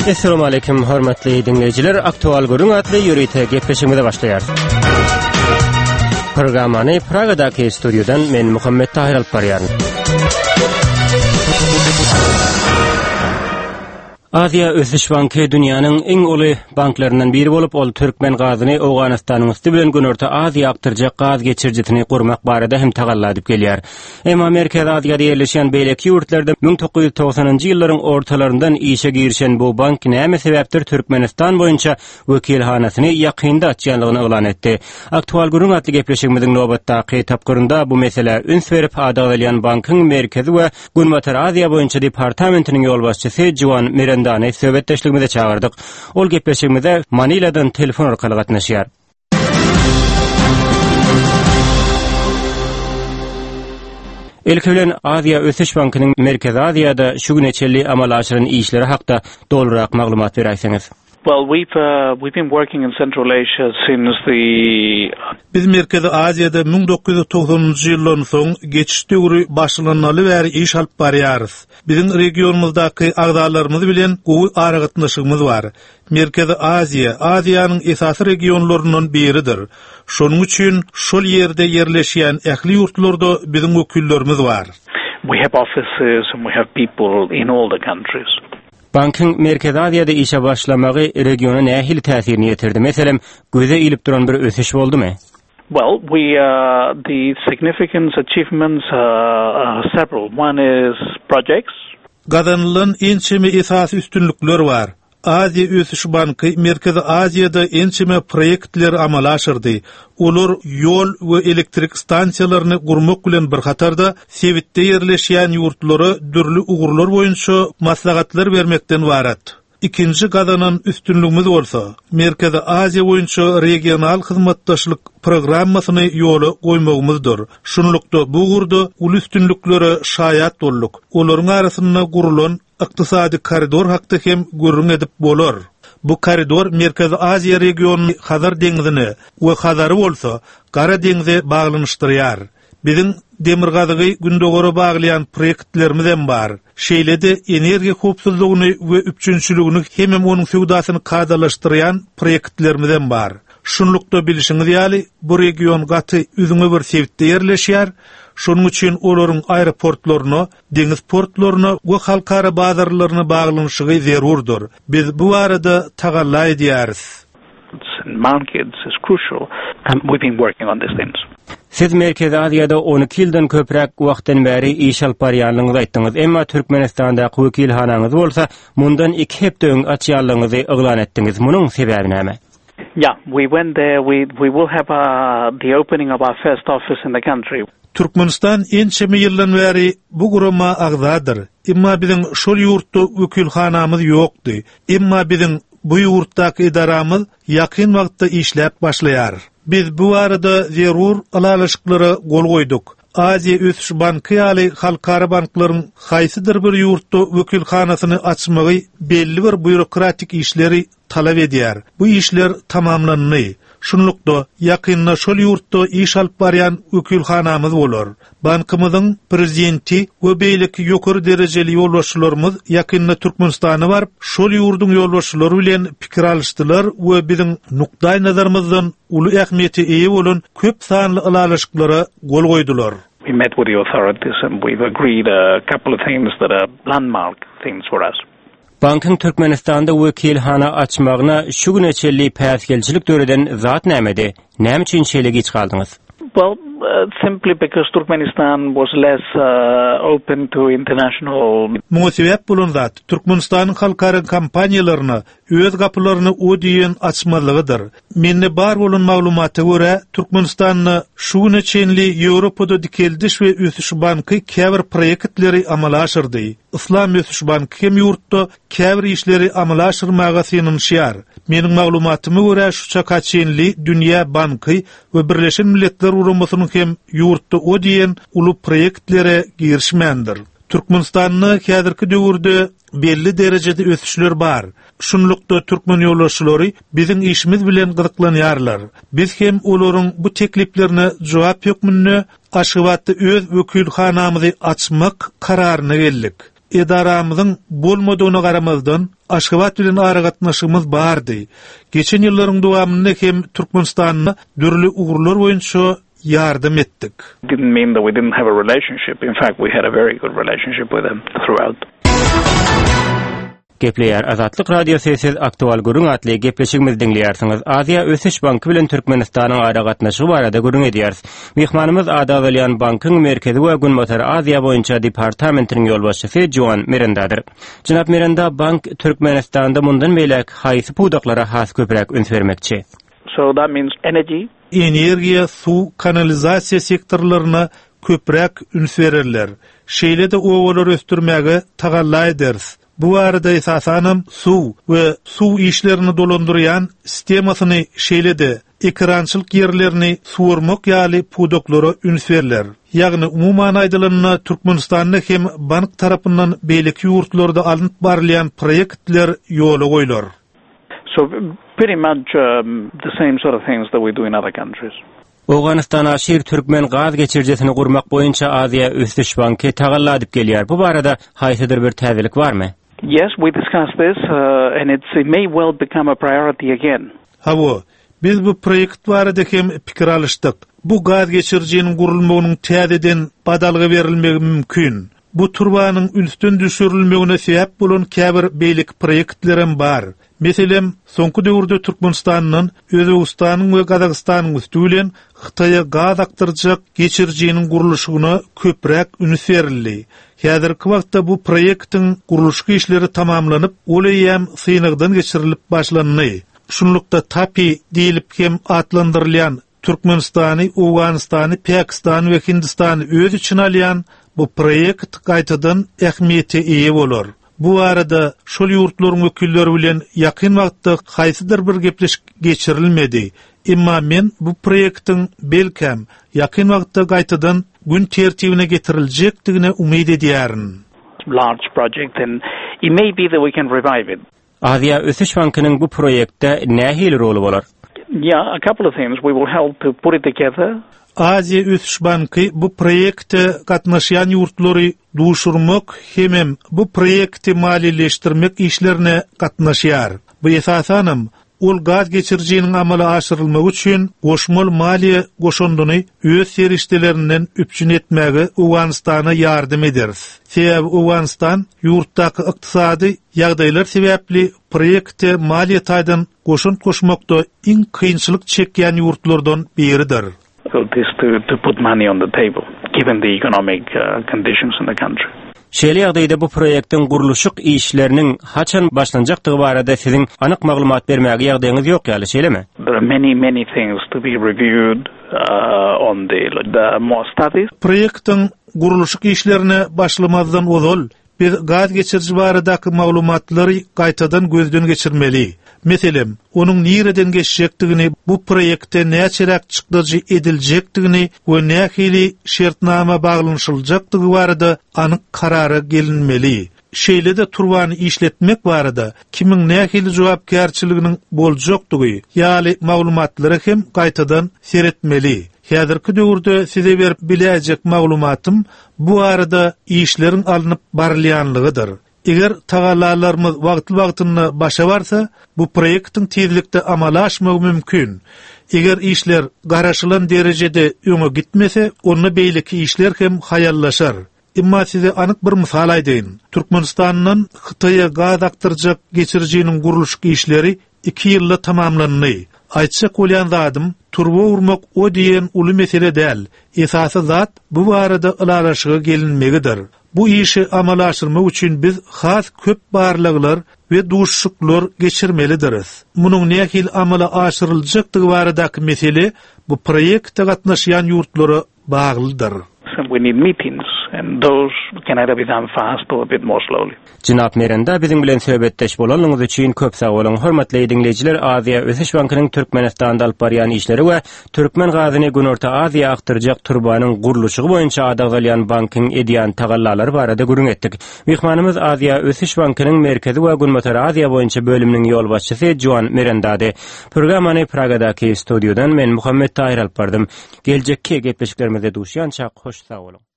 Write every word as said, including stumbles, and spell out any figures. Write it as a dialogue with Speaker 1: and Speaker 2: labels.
Speaker 1: Assalamu alaykum hormatly dinleyijiler. Aktual Görüň atly ýürüýte gepleşigimize başlaýar. Programmany Pragadaky studiodan men Muhammed Tahir alyp barýaryn. Aziya Ösüş Banky dünýäniň iň uly banklarynyň biri bolup, ol Türkmen gazyny Awganystanyň üstü bilen Günörtä Aziýa akdyrjak gaz geçirjitini gurmak barada hem tagalla edip gelýär. Emma Merkez Aziýada ýerleşen beýleki ýurtlarda bin dokuz ýüz toksanyňjy ýyllaryň ortalaryndan işe girişen bu bank näme sebäpdir Türkmenistan boýunça wekilhanasyny ýakynda açýanlygyny elan etdi. Aktual Görüň atly gepleşigimiziň nobatdaky tapgyrynda bu mesele üns berip adagalyan bankyň merkezi we Günbatar Aziýa boýunça departamentiniň ýol başçysy Jiwan Meren Dany söhbetdeşligimize çağırdık. Ol gepleşigimize Manila'dan telefon arkaly gatnaşýar. Ilki bilen Aziýa Ösüş Bankynyň Merkez Aziýada şu güneçeli amal aşyran işleri hakda dolurak maglumat berýärsiňiz.
Speaker 2: Well, we've uh, we've been working in Central Asia since the
Speaker 3: Biz Merkezi Aziýada bin dokuz ýüz toksanyňjy ýyldan soň geçiş döwri başlanynaly bäri iş alyp barýarys. Biziň regionumyzdaky agdalarymyz bilen gowy aragatnaşygymyz bar. Merkezi Aziýa, Aziýanyň esasy regionlaryndan biridir. Şonuň üçin şol ýerde ýerleşýän ähli ýurtlarda biziň wekillerimiz bar.
Speaker 2: We have offices and we have people in all the countries.
Speaker 1: Bankyň Merkez Aziýada işe başlamagy regiona nähili täsirini ýetirdi? Meselem, göze ilip duran bir ösüş boldumy?
Speaker 2: Well, we uh, the significant achievements uh, are several. One is projects.
Speaker 3: Gazanylan ençeme esasy üstünlükler bar. Aziýa Ösüş Banky Merkezi Aziýada ençeme proyektler amala aşyrdy. Olar ýol we elektrik stansiýalaryny gurmak bilen bir hatarda Sewitde ýerleşýän ýurtlary dürli ugurlar boýunça maslahatlar bermekden barat. İkinci gazanan üstünlüğümüz bolsa, Merkezi Aziýa boýunça regional hyzmatdaşlyk programmasyny ýola goýmagymyzdyr. Şunlukda bu gurda ul üstünlüklere şaýat bolduk. Olaryň arasynda gurulan ykdysady koridor hakda hem görüň edip bolar. Bu koridor Merkezi Aziýa regionuny Hazar deňizine we Hazary bolsa, Gara deňize baglanyşdyrýar. Biziň demir gazygy gündogora baglayan proyektlerimiz hem bar. Şeýlede energiýa howpsuzlygyny we üçünçiligini hem onuň sewdasyny kadalaşdyrýan proyektlerimiz hem bar. Şunlukda bilişiňiz ýaly, bu region gaty üzüňe bir Sewitde ýerleşýär. Şonuň üçin olaryň aeroportlaryna, deňiz portlaryna we halkara bazarlaryna baglanyşygy zerurdur. Biz bu arada tagalla edýäris.
Speaker 2: Markets is crucial, and we've been working on these things.
Speaker 1: Siz Merkezi Aziýada on iki ýyldan köprek wagtdan bäri iş alyp barýanlygyňyzy aýtdyňyz. Emma Türkmenistanda wekilhanaňyz bolsa, mundan iki hepde öň açýanlygyňyzy eglan etdiňiz. Munyň sebäbi näme?
Speaker 2: Yeah, we went there. We we will have uh, the opening of our first office in the country.
Speaker 3: Türkmenistan ençeme ýyldan bäri bu gurama agdadyr. Emma biziň şol ýurtda wekilhanamyz ýokdy. Emma biziň bu ýurtdaky idaramyz ýakyn wagtda işläp başlaýar. Biz bu arada zerur alalaşyklary gol goýduk. Aziýa Ösüş Banky ýaly halkara banklaryň haýsydyr bir ýurtda wekilhanasyny açmagy belli bir bürokratik işleri talap edýär. Bu işler tamamlandy. Şunlukda ýakynda şol ýurtda iş alyp barýan wekilhanamyz bolar. Bankymyzyň prezidenti we beýleki ýokary derejeli ýolbaşçylarymyz ýakynda Türkmenistana baryp, şol ýurduň ýolbaşçylary bilen pikir alşdylar we biziň nukdaý nazarymyzdan uly ähmiýeti eýe bolan köp sanly alalaşyklara gol goýdular.
Speaker 2: We met with the authorities and we've agreed a couple of things that are landmark things for us.
Speaker 1: Bankyň Türkmenistanda wekilhana açmagyna şu güneçeli päsgelçilik döreden zat nämedi? Näme üçin şeýle geç galdyňyz?
Speaker 2: Well, uh, simply because Turkmenistan was less uh, open to international.
Speaker 3: Muhasebep bolan zat Türkmenistanyň halkara kompaniýalaryna öz gapylaryny o diýen açmalygydyr. Menne bar bolan maglumata görä Türkmenistanyň şu neçenli Ýewropada dikeldiş we Ösüş Banky käbir proyektleri amala aşyrdy. Islam Ösüş Banky hem ýurtda käbir işleri amala aşyrmaga synynşýar. Meniň maglumatyma görä şu çakaçenli Dünýä Banky we Birleşen Milletler Uramasının hem ýurtda o diýen uly proyektlere girişmendir. Türkmenistanyň häzirki döwürde belli derejede ösüşler bar. Şunlukda Türkmen ýolbaşçylary biziň işimiz bilen gyzyklanýarlar. Biz hem olaryň bu tekliplerine jogap ýokmyny aşybatda öz wekilhanamyzy açmak kararyna geldik. edaramyzyň bolmadygyna garamazdan Aşgabat bilen aragatnaşygymyz bardy. Geçen ýyllaryň dowamynda hem Türkmenistanyna dürli ugurlar boýunça yardım etdik.
Speaker 2: Didn't mean that we didn't have a relationship. In fact, we had a very good relationship with them throughout.
Speaker 1: Gepleýär Azatlyk radiosy aktual gurun atly gepleşigimiz dinleýärsiňiz. Aziýa Ösüş Banky bilen Türkmenistanyň ara gatnaşygy barada gurun edýäris. Mehmanymyz Adawalyan Bankyň merkezi we Günmotor Aziýa boýunça departamentiniň ýolbaşçysy Joan Merendadyr. Jynap Merenda bank Türkmenistanda mundan beýlek haýsy pudaklara has köprek üns bermekçi.
Speaker 2: So that means energy,
Speaker 3: energiýa, suw, kanalizasiýa sektorlaryna köprek üns bererler. Şeýle de owalar östürmäge tagalla ederiz. Bu arada esasanam suw we suw işlerini dolandyrýan sistemasyny şeýlede ekrançylyk ýerlerini suwurmak ýaly pudoklara üns berler. Ýagny umuman aýdylanyna Türkmenistanyň hem bank tarapyndan beýleki ýurtlarda alınıp barylýan proýektler ýola goýular.
Speaker 2: so pretty much um, the same sort of things that we do in other countries.
Speaker 1: Oganistana şir Türkmen gaz geçirjesini gurmak boýunça Aziýa Ösüş Banky tagalla edip gelýär. Bu barada haýsydyr bir täzelik barmy?
Speaker 2: Yes, we discussed this, uh, and it's, it may well become a priority again.
Speaker 3: Hawo, biz bu proýekt barada hem pikir alışdyk. Bu gaz geçirjinin gurulmagynyň täzeden badalga berilmegi mümkin. Bu turbanyň üstün düşürilmegine sebäp bolan käbir beýlik proýektlerim bar. Meselem, soňky döwürde Türkmenistanyň, Özbegistanyň we Gazagystanyň üstülen Hytaýa gaz aktyrjak geçirjinin guruluşyna köprek üns berildi. Häzirki wagtda bu proýektiň guruluşy işleri tamamlanyp, olaýam synagdan geçirilip başlandy. Şunlukda Tapi diýilip hem atlandyrylýan Türkmenistany, Owganistany, Pakistany we Hindistany öz içine alýan bu proýekt gaýtadan ähmiýeti eýe bolar. Bu arada şol ýurtlaryň wekilleri bilen ýakyn wagtda haýsydyr bir gepleşik geçirilmedi. Emma men bu proýektiň belkem ýakyn wagtda gaýtadan gün tertibine getiriljekdigine umyd edýärin.
Speaker 2: Large project, and it may be that we can revive it.
Speaker 1: Aziýa Ösüş Bankynyň bu proýekde nähili rolu bolar?
Speaker 2: Yeah, a couple of things. We will help to put it together.
Speaker 3: Aziýa Ösüş Banky bu proýekde gatnaşýan ýurtlary duşurmak hem bu proýekti maliýeleşdirmek işlerine gatnaşýar. Bu esasanam ol gaz geçirjinin amala aşyrylmagy üçin goşmal maliýe goşonduny öz serişdelerinden üpçün etmäge Owganistana ýardym ederiz. Sebäbi Owganistan ýurtdaky ykdysady ýagdaýlar sebäpli proýekte maliýe taýdan goşun koşmakda iň kynçylyk çekýän ýurtlardan biridir.
Speaker 2: So this to, to put money on the table, given the economic uh, conditions in the country.
Speaker 1: Şeýle ýagdaýda bu proýektiň guruluşyk işleriniň haçan başlanjakdygy barada siziň anyk maglumat bermäge ýagdaýyňyz ýok ýaly, şeýlemi?
Speaker 2: There are many, many things to be reviewed uh, on the, the more studies.
Speaker 3: Proýektiň guruluşyk işlerine başlamazdan ozal biz gaz geçirji baradaky maglumatlary gaýtadan gözden geçirmeli. Meselem, onun nireden geçecekdigini, bu proýekte näçerak çykdyjy ediljekdigini we nähili şertnama baglanşyljakdygy barada anyk karara gelinmeli. Şeýle de turbany işletmek barada kimiň nähili jogapkärçiliginiň boljakdygy ýaly maglumatlary hem gaýtadan seretmeli. Häzirki döwürde size berip biläjek maglumatym bu arada işlerin alınıp barylýanlygydyr. Eger tagallalarymyz wagty-wagtyny başa barsa, bu proýektiň tezlikde amala aşmagy mümkin. Eger işler garaşylan derejede öňe gitmese, onu beýleki işler hem hayallaşar. Emma size anyk bir mysal aýdyn. Türkmenistanyň Hytaýa gaz aktyrjak geçirjinin guruluşy işleri iki ýylda tamamlandy. Aýtsak bolýan zadym, turba urmak o diýen uly mesele däl. Esasy zat bu barada ılalaşyga gelinmegidir. Bu işi amala aşyrmak üçin biz has köp barlyglar we duşşuklar geçirmelidiriz. Munyň nähil amala aşyryljakdygy baradaky mesele bu proýekde gatnaşýan ýurtlara baglydyr.
Speaker 2: So we need meetings, and those can either be done fast or a bit more slowly.
Speaker 1: Jynap Merenda biziň bilen söhbetdeş bolanyňyz üçin köp sag bolun. Hormatly dinleýijiler, Aziýa Ösüş Bankynyň Türkmenistanda alyp barýan işleri we Türkmen gazyny Günorta Aziýa aktyrjak turbanyň guruluşy boýunça Adawalyan Bankyň edýän tagallalary barada gurun etdik. Mehmanymyz Aziýa Ösüş Bankynyň merkezi we Günmotor Aziýa boýunça bölüminiň ýolbaşçysy Joan Merendady. Programmany Pragadaky studiodan men Muhammed Tahir alyp bardym. Geljekki gepleşiklerimizde duşýança hoş sag bolun.